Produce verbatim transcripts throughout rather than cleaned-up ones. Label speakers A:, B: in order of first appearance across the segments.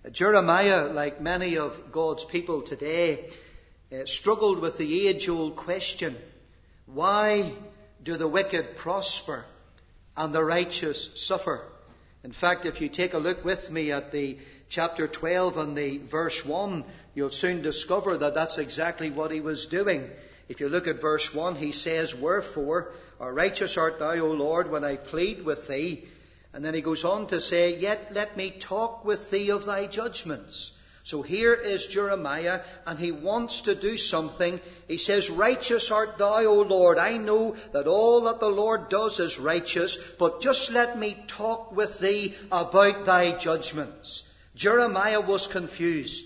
A: Jeremiah, like many of God's people today, uh, struggled with the age-old question, why do the wicked prosper and the righteous suffer? In fact, if you take a look with me at the chapter twelve and the verse one, you'll soon discover that that's exactly what he was doing. If you look at verse one, he says, "Wherefore, or righteous art thou, O Lord, when I plead with thee." And then he goes on to say, "Yet let me talk with thee of thy judgments." So here is Jeremiah, and he wants to do something. He says, "Righteous art thou, O Lord. I know that all that the Lord does is righteous, but just let me talk with thee about thy judgments." Jeremiah was confused.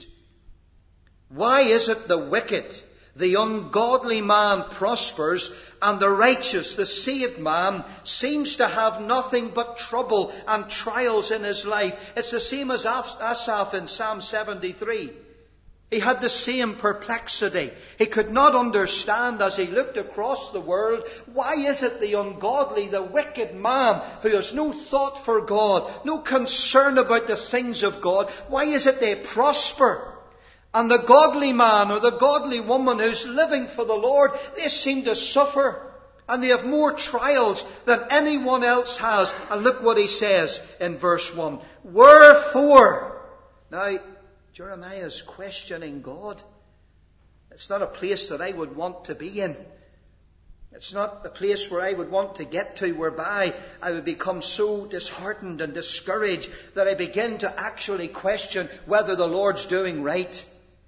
A: Why is it the wicked, the ungodly man prospers, and the righteous, the saved man, seems to have nothing but trouble and trials in his life? It's the same as Asaph in Psalm seventy-three. He had the same perplexity. He could not understand as he looked across the world, why is it the ungodly, the wicked man who has no thought for God, no concern about the things of God, why is it they prosper? And the godly man or the godly woman who's living for the Lord, they seem to suffer. And they have more trials than anyone else has. And look what he says in verse one. Wherefore? Now, Jeremiah is questioning God. It's not a place that I would want to be in. It's not the place where I would want to get to, whereby I would become so disheartened and discouraged that I begin to actually question whether the Lord's doing right.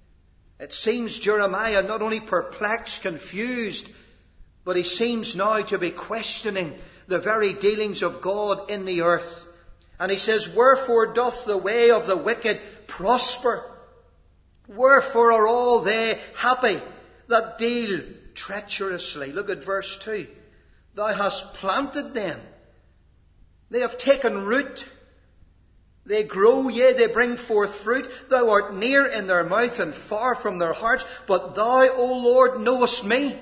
A: It seems Jeremiah not only perplexed, confused, but he seems now to be questioning the very dealings of God in the earth. And he says, "Wherefore doth the way of the wicked prosper? Wherefore are all they happy that deal treacherously?" Look at verse two. "Thou hast planted them. They have taken root. They grow, yea, they bring forth fruit. Thou art near in their mouth and far from their hearts. But thou, O Lord, knowest me.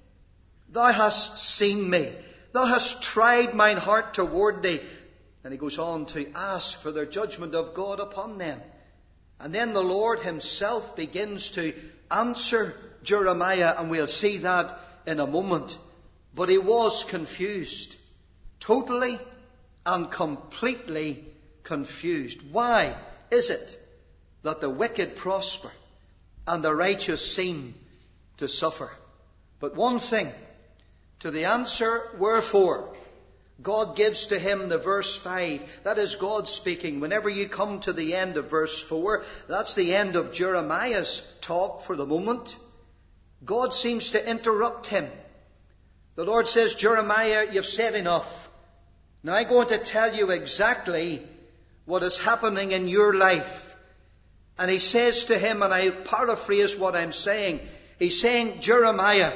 A: Thou hast seen me. Thou hast tried mine heart toward thee." And he goes on to ask for the judgment of God upon them. And then the Lord himself begins to answer Jeremiah, and we'll see that in a moment. But he was confused. Totally and completely confused. Why is it that the wicked prosper and the righteous seem to suffer? But one thing, to the answer, wherefore, God gives to him the verse five. That is God speaking. Whenever you come to the end of verse four, that's the end of Jeremiah's talk for the moment. God seems to interrupt him. The Lord says, "Jeremiah, you've said enough. Now I'm going to tell you exactly what is happening in your life." And he says to him, and I paraphrase what I'm saying, he's saying, "Jeremiah,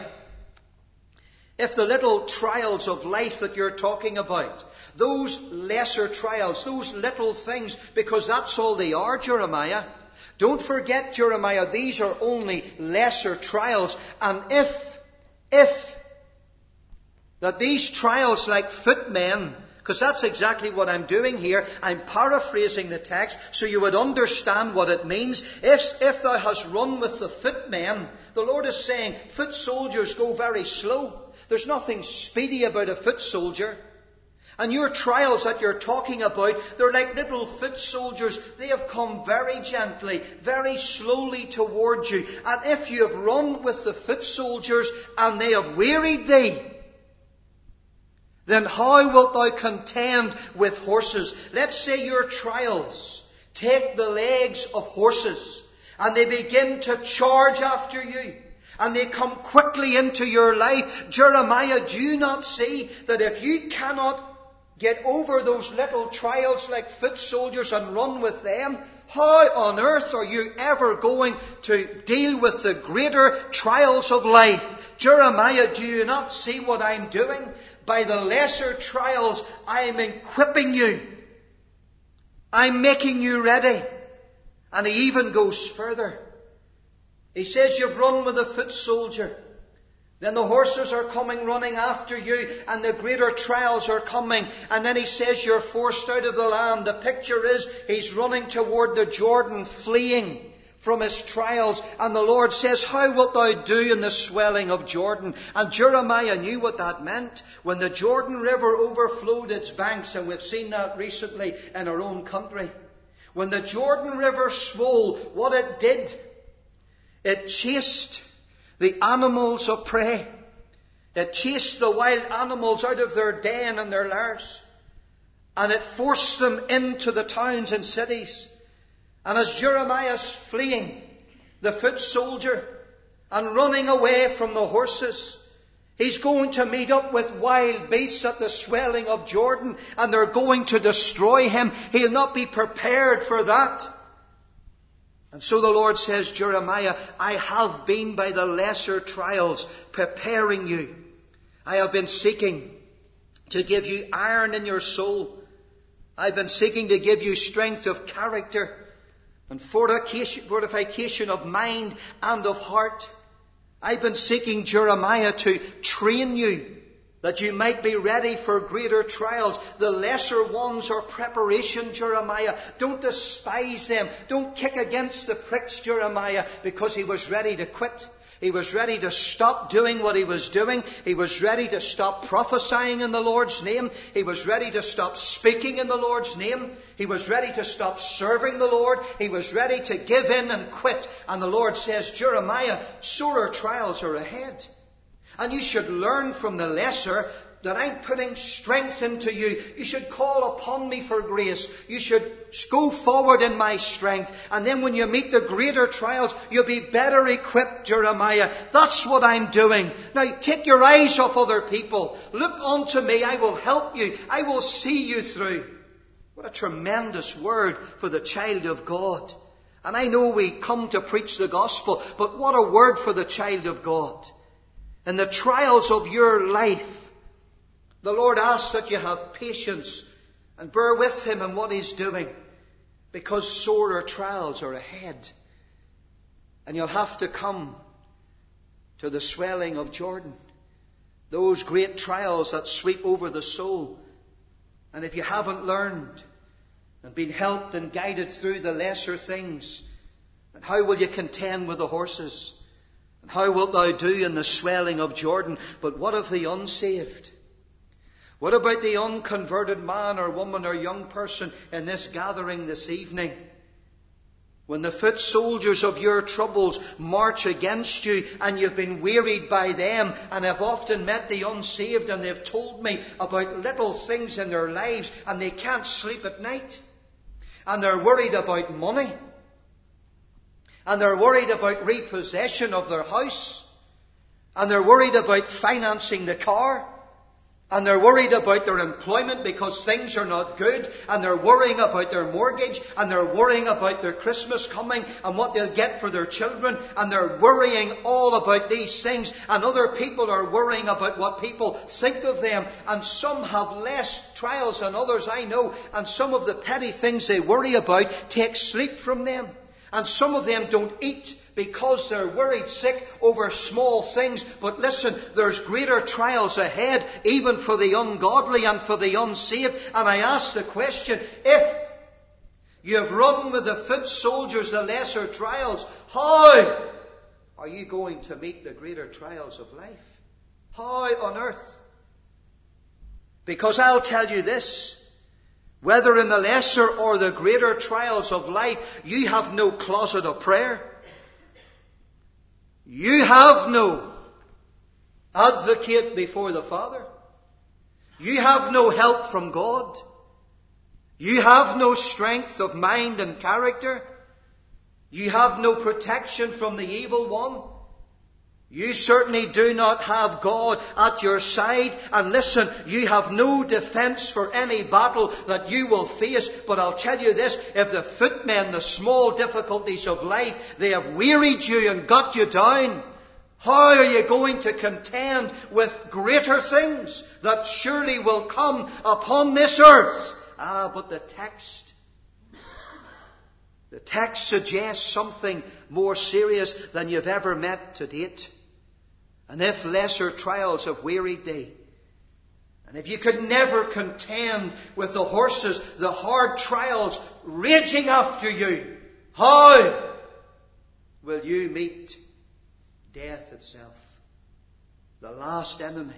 A: if the little trials of life that you're talking about, those lesser trials, those little things, because that's all they are, Jeremiah. Don't forget, Jeremiah, these are only lesser trials. And if, if, that these trials like footmen," because that's exactly what I'm doing here. I'm paraphrasing the text so you would understand what it means. If, if thou hast run with the footmen, the Lord is saying foot soldiers go very slow. There's nothing speedy about a foot soldier. And your trials that you're talking about, they're like little foot soldiers. They have come very gently, very slowly towards you. And if you have run with the foot soldiers and they have wearied thee, then how wilt thou contend with horses? Let's say your trials take the legs of horses and they begin to charge after you and they come quickly into your life. Jeremiah, do you not see that if you cannot get over those little trials like foot soldiers and run with them, how on earth are you ever going to deal with the greater trials of life? Jeremiah, do you not see what I'm doing? By the lesser trials, I am equipping you. I'm making you ready. And he even goes further. He says, you've run with a foot soldier. Then the horses are coming running after you, and the greater trials are coming. And then he says you're forced out of the land. The picture is he's running toward the Jordan, fleeing from his trials. And the Lord says, how wilt thou do in the swelling of Jordan? And Jeremiah knew what that meant. When the Jordan River overflowed its banks, and we've seen that recently in our own country. When the Jordan River swole, what it did, it chased the animals of prey. It chased the wild animals out of their den and their lairs. And it forced them into the towns and cities. And as Jeremiah's fleeing, the foot soldier, and running away from the horses, he's going to meet up with wild beasts at the swelling of Jordan, and they're going to destroy him. He'll not be prepared for that. And so the Lord says, Jeremiah, I have been by the lesser trials preparing you. I have been seeking to give you iron in your soul. I've been seeking to give you strength of character and fortification of mind and of heart. I've been seeking, Jeremiah, to train you that you might be ready for greater trials. The lesser ones are preparation, Jeremiah. Don't despise them. Don't kick against the pricks, Jeremiah, because he was ready to quit. He was ready to stop doing what he was doing. He was ready to stop prophesying in the Lord's name. He was ready to stop speaking in the Lord's name. He was ready to stop serving the Lord. He was ready to give in and quit. And the Lord says, Jeremiah, sorer trials are ahead. And you should learn from the lesser that I'm putting strength into you. You should call upon me for grace. You should go forward in my strength. And then when you meet the greater trials, you'll be better equipped, Jeremiah. That's what I'm doing. Now take your eyes off other people. Look unto me. I will help you. I will see you through. What a tremendous word for the child of God. And I know we come to preach the gospel, but what a word for the child of God. In the trials of your life, the Lord asks that you have patience and bear with him in what he's doing, because sorer trials are ahead. And you'll have to come to the swelling of Jordan, those great trials that sweep over the soul. And if you haven't learned and been helped and guided through the lesser things, then how will you contend with the horses? And how wilt thou do in the swelling of Jordan? But what of the unsaved? What about the unconverted man or woman or young person in this gathering this evening? When the foot soldiers of your troubles march against you and you've been wearied by them, and I've often met the unsaved and they've told me about little things in their lives and they can't sleep at night. And they're worried about money. And they're worried about repossession of their house. And they're worried about financing the car. And they're worried about their employment because things are not good. And they're worrying about their mortgage. And they're worrying about their Christmas coming and what they'll get for their children. And they're worrying all about these things. And other people are worrying about what people think of them. And some have less trials than others, I know. And some of the petty things they worry about take sleep from them. And some of them don't eat because they're worried sick over small things. But listen, there's greater trials ahead, even for the ungodly and for the unsaved. And I ask the question, if you have run with the foot soldiers the lesser trials, how are you going to meet the greater trials of life? How on earth? Because I'll tell you this. Whether in the lesser or the greater trials of life, you have no closet of prayer. You have no advocate before the Father. You have no help from God. You have no strength of mind and character. You have no protection from the evil one. You certainly do not have God at your side. And listen, you have no defense for any battle that you will face. But I'll tell you this, if the footmen, the small difficulties of life, they have wearied you and got you down, how are you going to contend with greater things that surely will come upon this earth? Ah, but the text, the text suggests something more serious than you've ever met to date. and if lesser trials have wearied thee, and if you could never contend with the horses, the hard trials raging after you, how will you meet death itself? The last enemy,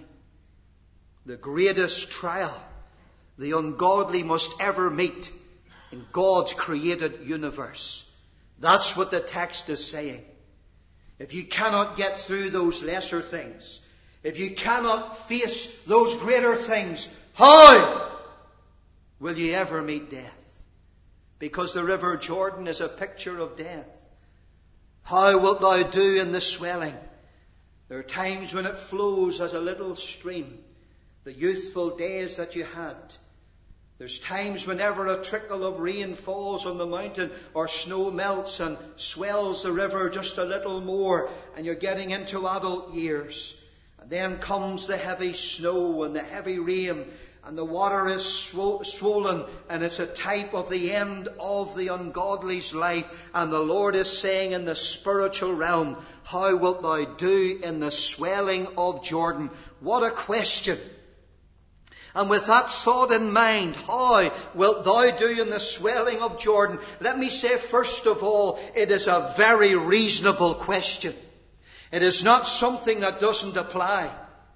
A: the greatest trial the ungodly must ever meet in God's created universe. That's what the text is saying. If you cannot get through those lesser things, if you cannot face those greater things, how will you ever meet death? Because the river Jordan is a picture of death. How wilt thou do in the swelling? There are times when it flows as a little stream, the youthful days that you had. There's times whenever a trickle of rain falls on the mountain or snow melts and swells the river just a little more, and you're getting into adult years. And then comes the heavy snow and the heavy rain, and the water is sw- swollen, and it's a type of the end of the ungodly's life. And the Lord is saying in the spiritual realm, how wilt thou do in the swelling of Jordan? What a question! And with that thought in mind, how wilt thou do in the swelling of Jordan? Let me say first of all, it is a very reasonable question. It is not something that doesn't apply.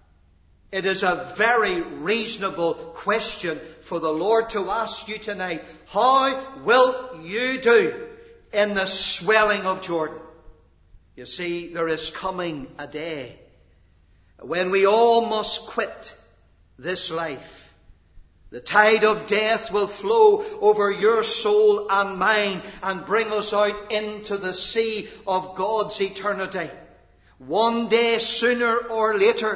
A: It is a very reasonable question for the Lord to ask you tonight. How wilt you do in the swelling of Jordan? You see, there is coming a day when we all must quit this life. The tide of death will flow over your soul and mine and bring us out into the sea of God's eternity. One day, sooner or later,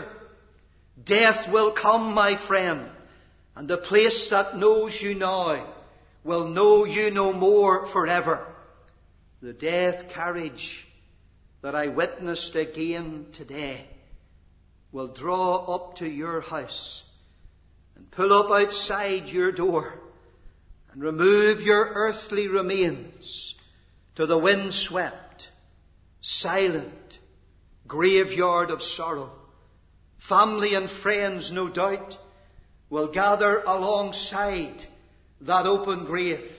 A: death will come, my friend, and the place that knows you now will know you no more forever. The death carriage that I witnessed again today will draw up to your house and pull up outside your door and remove your earthly remains to the windswept, silent graveyard of sorrow. Family and friends, no doubt, will gather alongside that open grave.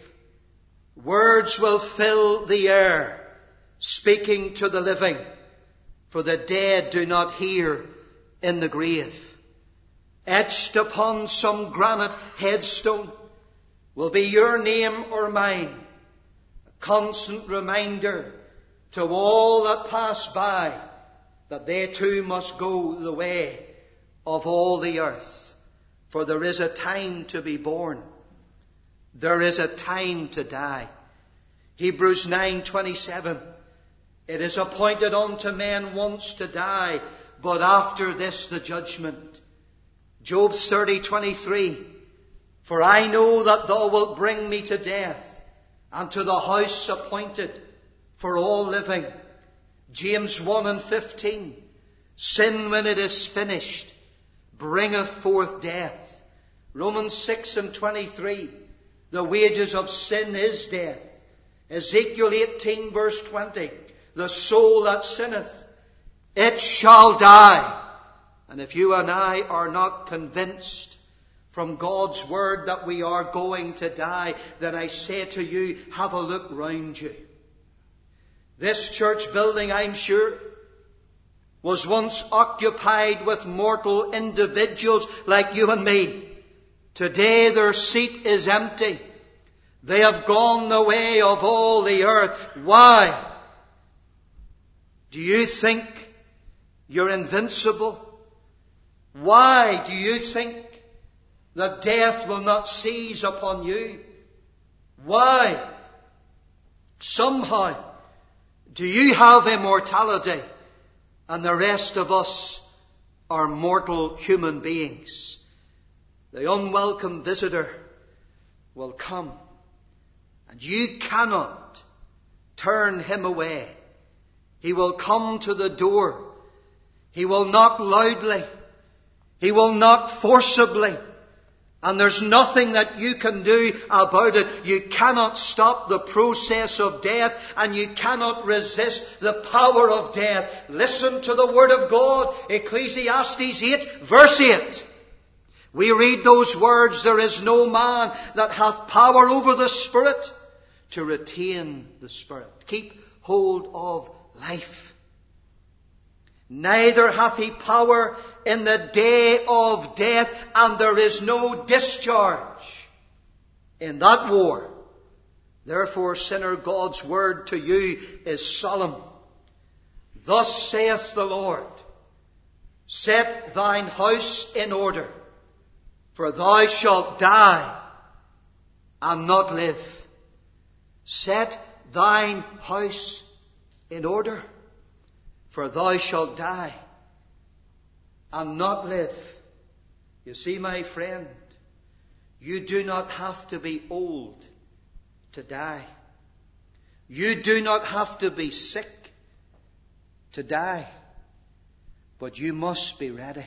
A: Words will fill the air, speaking to the living, for the dead do not hear in the grave. Etched upon some granite headstone will be your name or mine, a constant reminder to all that pass by that they too must go the way of all the earth. For there is a time to be born. There is a time to die. Hebrews nine twenty-seven. It is appointed unto men once to die, but after this the judgment. Job thirty twenty-three. For I know that thou wilt bring me to death, and to the house appointed for all living. James one and fifteen. Sin, when it is finished, bringeth forth death. Romans six and twenty-three. The wages of sin is death. Ezekiel eighteen verse twenty. The soul that sinneth, it shall die. And if you and I are not convinced from God's word that we are going to die, then I say to you, have a look round you. This church building, I'm sure, was once occupied with mortal individuals like you and me. Today their seat is empty. They have gone the way of all the earth. Why? Do you think you're invincible? Why do you think that death will not seize upon you? Why? Somehow, do you have immortality and the rest of us are mortal human beings? The unwelcome visitor will come, and you cannot turn him away. He will come to the door. He will knock loudly. He will knock forcibly. And there's nothing that you can do about it. You cannot stop the process of death, and you cannot resist the power of death. Listen to the Word of God. Ecclesiastes eight, verse eight. We read those words, there is no man that hath power over the Spirit to retain the Spirit. Keep hold of life. Neither hath he power in the day of death, and there is no discharge in that war. Therefore, sinner, God's word to you is solemn. Thus saith the Lord, set thine house in order, for thou shalt die and not live. Set thine house in order, for thou shalt die and not live. You see, my friend, you do not have to be old to die. You do not have to be sick to die. But you must be ready.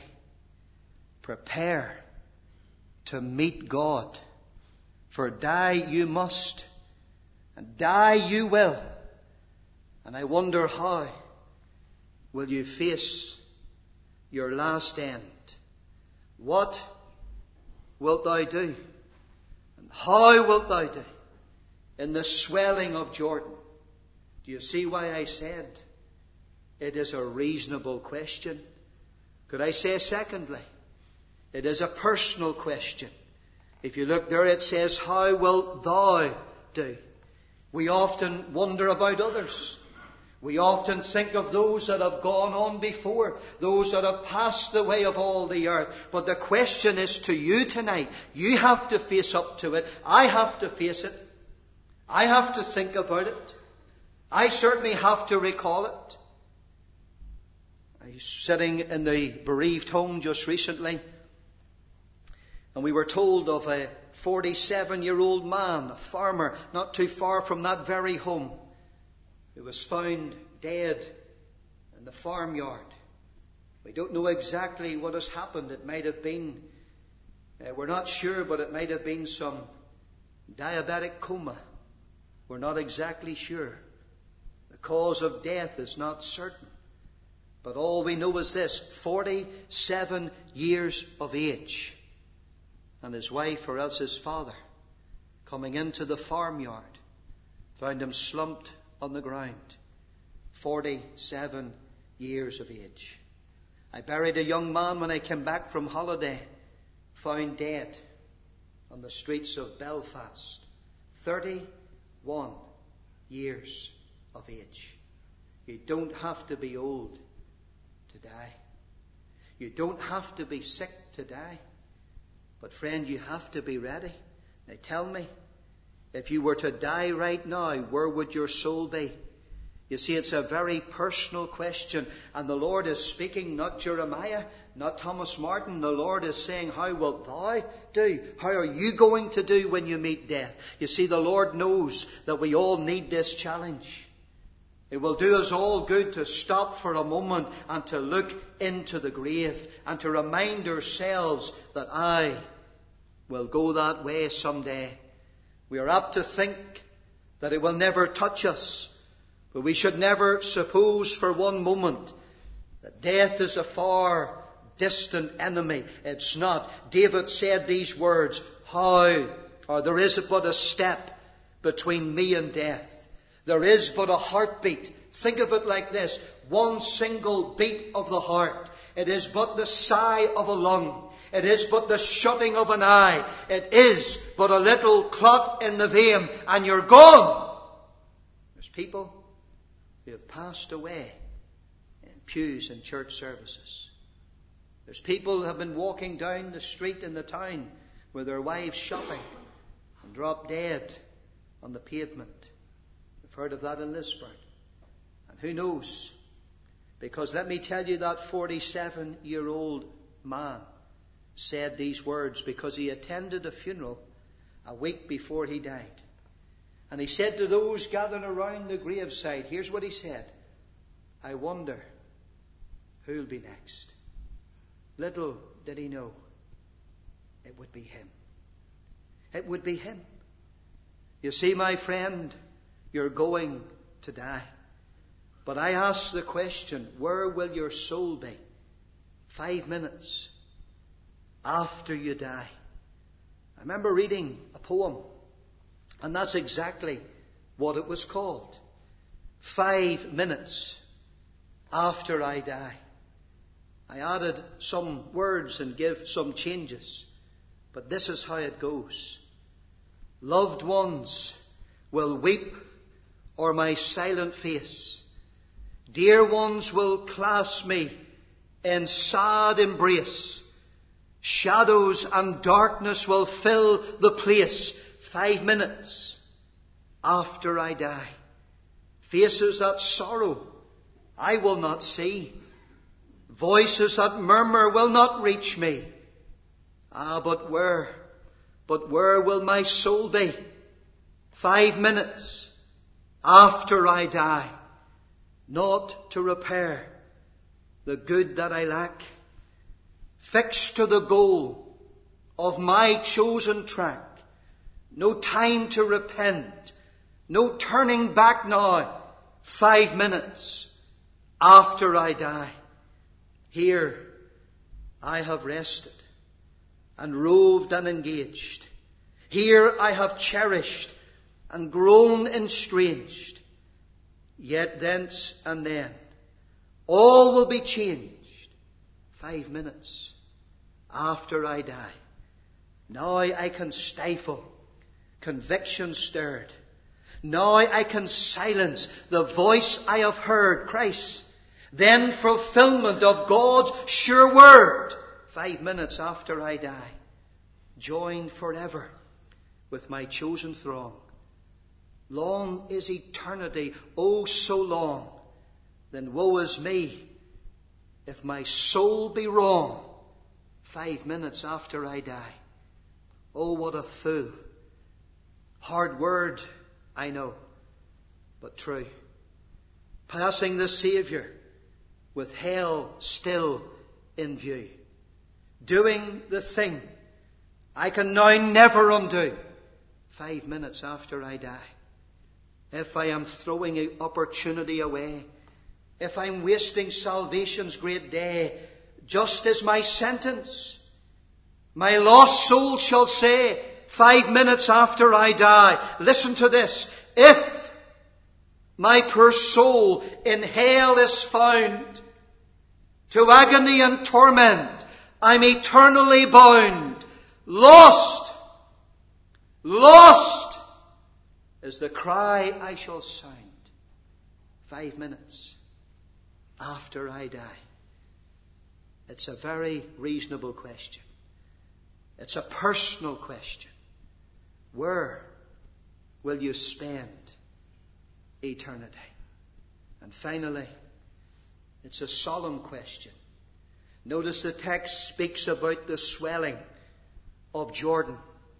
A: Prepare to meet God. For die you must, and die you will. And I wonder, how will you face your last end? What wilt thou do? And how wilt thou do in the swelling of Jordan? Do you see why I said it is a reasonable question? Could I say secondly, it is a personal question. If you look there, it says, how wilt thou do? We often wonder about others. We often think of those that have gone on before, those that have passed the way of all the earth. But the question is to you tonight. You have to face up to it. I have to face it. I have to think about it. I certainly have to recall it. I was sitting in the bereaved home just recently, and we were told of a forty-seven-year-old man, a farmer, not too far from that very home, who was found dead in the farmyard. We don't know exactly what has happened. It might have been, uh, we're not sure, but it might have been some diabetic coma. We're not exactly sure. The cause of death is not certain. But all we know is this, forty-seven years of age. And his wife, or else his father, coming into the farmyard, found him slumped on the ground. forty-seven years of age. I buried a young man when I came back from holiday, found dead on the streets of Belfast. thirty-one years of age. You don't have to be old to die. You don't have to be sick to die. But friend, you have to be ready. Now tell me, if you were to die right now, where would your soul be? You see, it's a very personal question. And the Lord is speaking, not Jeremiah, not Thomas Martin. The Lord is saying, how wilt thou do? How are you going to do when you meet death? You see, the Lord knows that we all need this challenge. It will do us all good to stop for a moment and to look into the grave and to remind ourselves that I will go that way someday. We are apt to think that it will never touch us, but we should never suppose for one moment that death is a far distant enemy. It's not. David said these words, how, or there is but a step between me and death. There is but a heartbeat. Think of it like this. One single beat of the heart. It is but the sigh of a lung. It is but the shutting of an eye. It is but a little clot in the vein, and you're gone. There's people who have passed away in pews and church services. There's people who have been walking down the street in the town with their wives shopping and dropped dead on the pavement. We've heard of that in Lisburn. And who knows? Because let me tell you, that forty-seven-year-old man said these words because he attended a funeral a week before he died. And he said to those gathered around the graveside, here's what he said, I wonder who'll be next. Little did he know it would be him. it would be him. You see, my friend, you're going to die. But I ask the question, where will your soul be five minutes after you die? I remember reading a poem, and that's exactly what it was called. Five minutes after I die. I added some words and give some changes, but this is how it goes. Loved ones will weep o'er my silent face. Dear ones will clasp me in sad embrace. Shadows and darkness will fill the place. Five minutes after I die. Faces that sorrow I will not see. Voices that murmur will not reach me. Ah, but where, but where will my soul be? Five minutes after I die. Not to repair the good that I lack. Fixed to the goal of my chosen track. No time to repent. No turning back now. Five minutes after I die. Here I have rested and roved and engaged. Here I have cherished and grown estranged. Yet thence and then all will be changed. Five minutes after I die. Now I can stifle conviction stirred. Now I can silence the voice I have heard. Christ, then fulfillment of God's sure word. Five minutes after I die, joined forever with my chosen throng. Long is eternity, oh so long. Then woe is me if my soul be wrong. Five minutes after I die. Oh, what a fool. Hard word, I know, but true. Passing the Saviour with hell still in view. Doing the thing I can now never undo. Five minutes after I die. If I am throwing an opportunity away, if I'm wasting salvation's great day, just as my sentence, my lost soul shall say, five minutes after I die, listen to this, if my poor soul in hell is found, to agony and torment, I'm eternally bound. Lost, lost is the cry I shall sound. Five minutes after I die. It's a very reasonable question. It's a personal question. Where will you spend eternity? And finally, it's a solemn question. Notice the text speaks about the swelling of Jordan.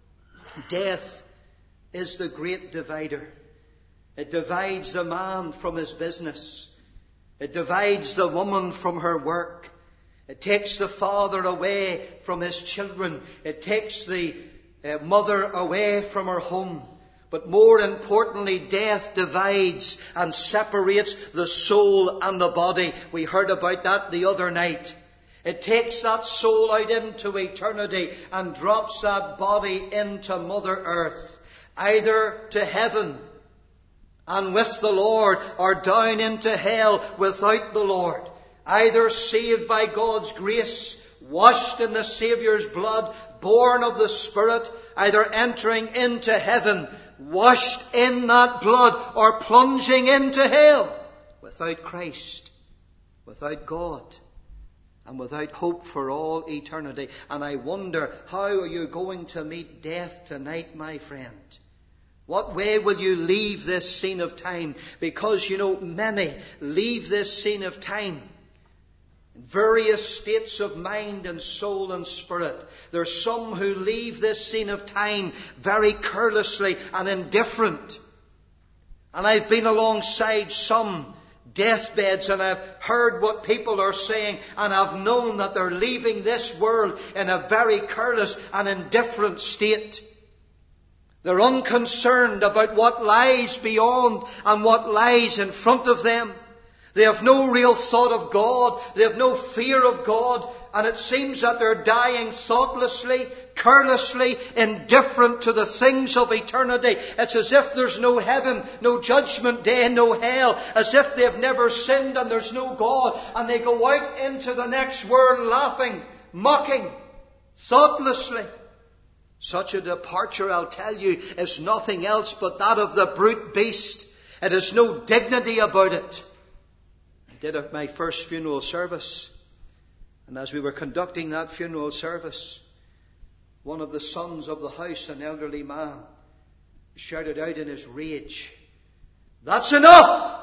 A: Death is the great divider. It divides the man from his business. It divides the woman from her work. It takes the father away from his children. It takes the uh, mother away from her home. But more importantly, death divides and separates the soul and the body. We heard about that the other night. It takes that soul out into eternity and drops that body into Mother Earth. Either to heaven and with the Lord, or down into hell without the Lord. Either saved by God's grace, washed in the Saviour's blood, born of the Spirit, either entering into heaven, washed in that blood, or plunging into hell without Christ, without God, and without hope for all eternity. And I wonder, how are you going to meet death tonight, my friend? What way will you leave this scene of time? Because, you know, many leave this scene of time in various states of mind and soul and spirit. There's some who leave this scene of time very carelessly and indifferent. And I've been alongside some deathbeds and I've heard what people are saying, and I've known that they're leaving this world in a very careless and indifferent state. They're unconcerned about what lies beyond and what lies in front of them. They have no real thought of God. They have no fear of God. And it seems that they're dying thoughtlessly, carelessly, indifferent to the things of eternity. It's as if there's no heaven, no judgment day, no hell. As if they've never sinned and there's no God. And they go out into the next world laughing, mocking, thoughtlessly. Such a departure, I'll tell you, is nothing else but that of the brute beast. It has no dignity about it. I did at my first funeral service, and as we were conducting that funeral service, one of the sons of the house, an elderly man, shouted out in his rage, "That's enough!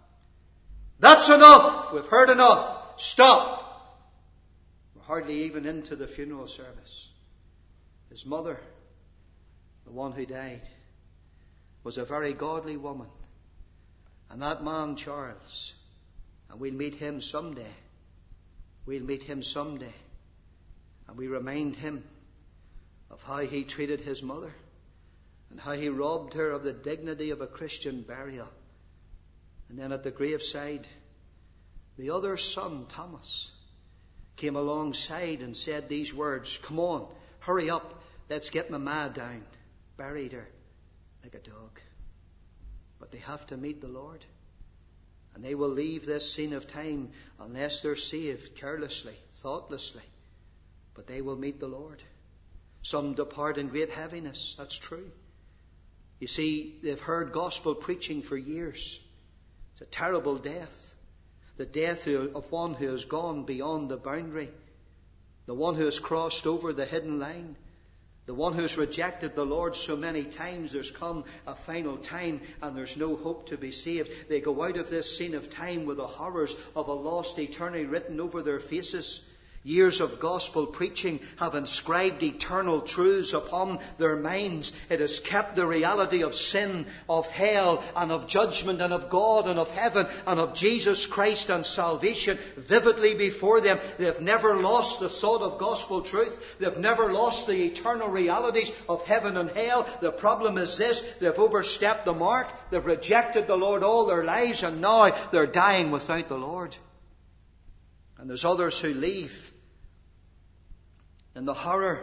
A: That's enough! We've heard enough! Stop!" We're hardly even into the funeral service. His mother, the one who died, was a very godly woman. And that man, Charles, and we'll meet him someday. We'll meet him someday. And we remind him of how he treated his mother and how he robbed her of the dignity of a Christian burial. And then at the graveside, the other son, Thomas, came alongside and said these words, "Come on, hurry up, let's get my ma down." Buried her like a dog. But they have to meet the Lord. And they will leave this scene of time unless they're saved carelessly, thoughtlessly. But they will meet the Lord. Some depart in great heaviness. That's true. You see, they've heard gospel preaching for years. It's a terrible death. The death of one who has gone beyond the boundary. The one who has crossed over the hidden line. The one who has rejected the Lord so many times, there's come a final time and there's no hope to be saved. They go out of this scene of time with the horrors of a lost eternity written over their faces. Years of gospel preaching have inscribed eternal truths upon their minds. It has kept the reality of sin, of hell, and of judgment, and of God, and of heaven, and of Jesus Christ and salvation vividly before them. They've never lost the thought of gospel truth. They've never lost the eternal realities of heaven and hell. The problem is this: they've overstepped the mark. They've rejected the Lord all their lives, and now they're dying without the Lord. And there's others who leave in the horror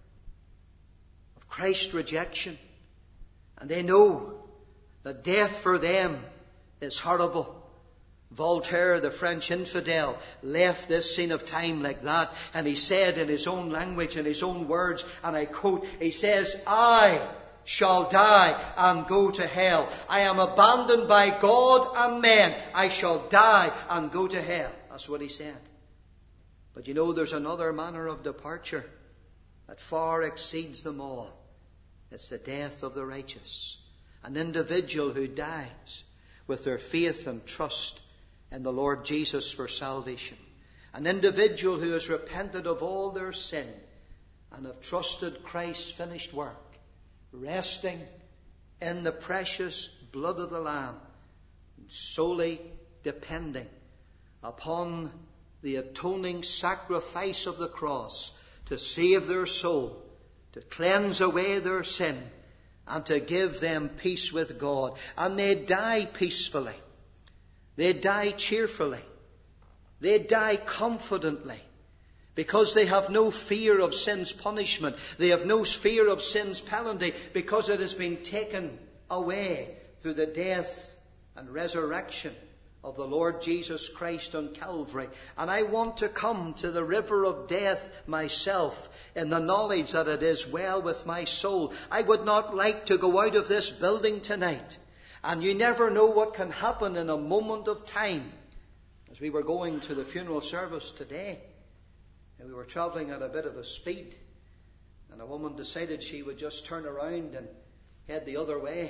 A: of Christ's rejection. And they know that death for them is horrible. Voltaire, the French infidel, left this scene of time like that. And he said in his own language, in his own words, and I quote, he says, "I shall die and go to hell. I am abandoned by God and men. I shall die and go to hell." That's what he said. But you know, there's another manner of departure that far exceeds them all. It's the death of the righteous. An individual who dies with their faith and trust in the Lord Jesus for salvation. An individual who has repented of all their sin and have trusted Christ's finished work, resting in the precious blood of the Lamb, solely depending upon the atoning sacrifice of the cross to save their soul, to cleanse away their sin, and to give them peace with God. And they die peacefully. They die cheerfully. They die confidently, because they have no fear of sin's punishment. They have no fear of sin's penalty, because it has been taken away through the death and resurrection of the Lord Jesus Christ on Calvary. And I want to come to the river of death myself in the knowledge that it is well with my soul. I would not like to go out of this building tonight. And you never know what can happen in a moment of time. As we were going to the funeral service today, and we were travelling at a bit of a speed, and a woman decided she would just turn around and head the other way.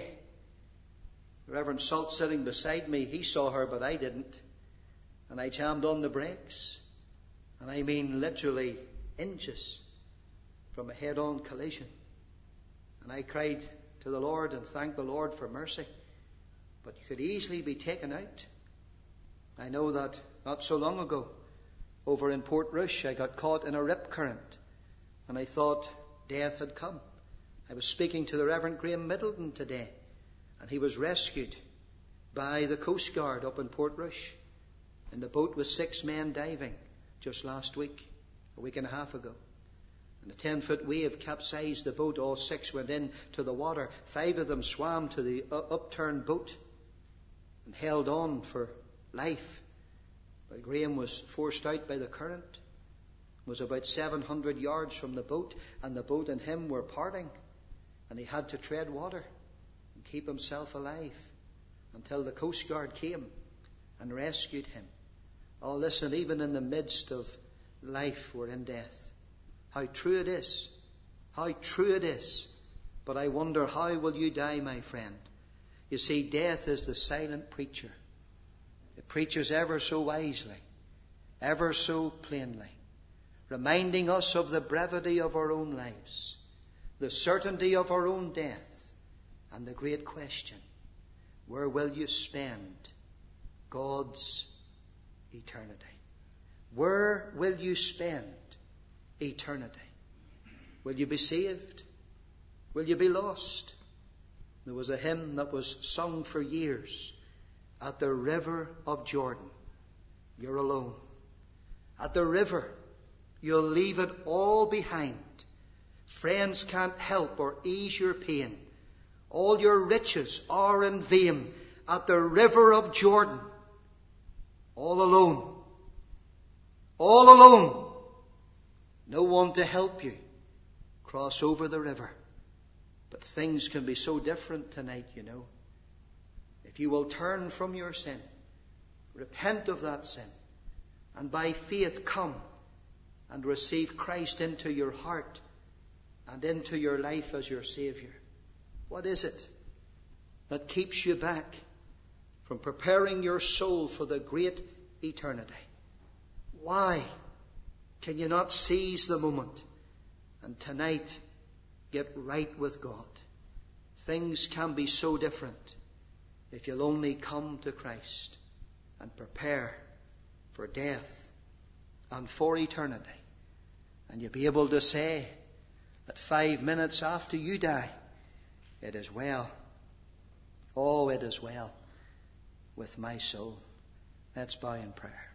A: The Reverend Salt sitting beside me, he saw her, but I didn't. And I jammed on the brakes. And I mean literally inches from a head-on collision. And I cried to the Lord and thanked the Lord for mercy. But you could easily be taken out. I know that not so long ago, over in Port Rush, I got caught in a rip current. And I thought death had come. I was speaking to the Reverend Graham Middleton today, and he was rescued by the Coast Guard up in Portrush in the boat with six men diving just last week, a week and a half ago. And a ten-foot wave capsized the boat. All six went into the water. Five of them swam to the upturned boat and held on for life. But Graham was forced out by the current, was about seven hundred yards from the boat, and the boat and him were parting. And he had to tread water and keep himself alive until the Coast Guard came and rescued him. Oh, listen, even in the midst of life, we're in death. How true it is. How true it is. But I wonder, how will you die, my friend? You see, death is the silent preacher. It preaches ever so wisely, ever so plainly, reminding us of the brevity of our own lives, the certainty of our own death, and the great question, where will you spend God's eternity? Where will you spend eternity? Will you be saved? Will you be lost? There was a hymn that was sung for years. At the river of Jordan, you're alone. At the river, you'll leave it all behind. Friends can't help or ease your pain. All your riches are in vain. At the river of Jordan, all alone. All alone. No one to help you cross over the river. But things can be so different tonight, you know. If you will turn from your sin, repent of that sin, and by faith come and receive Christ into your heart and into your life as your Saviour. What is it that keeps you back from preparing your soul for the great eternity? Why can you not seize the moment and tonight get right with God? Things can be so different if you'll only come to Christ and prepare for death and for eternity. And you'll be able to say that five minutes after you die, it is well. Oh, it is well with my soul. Let's bow in prayer.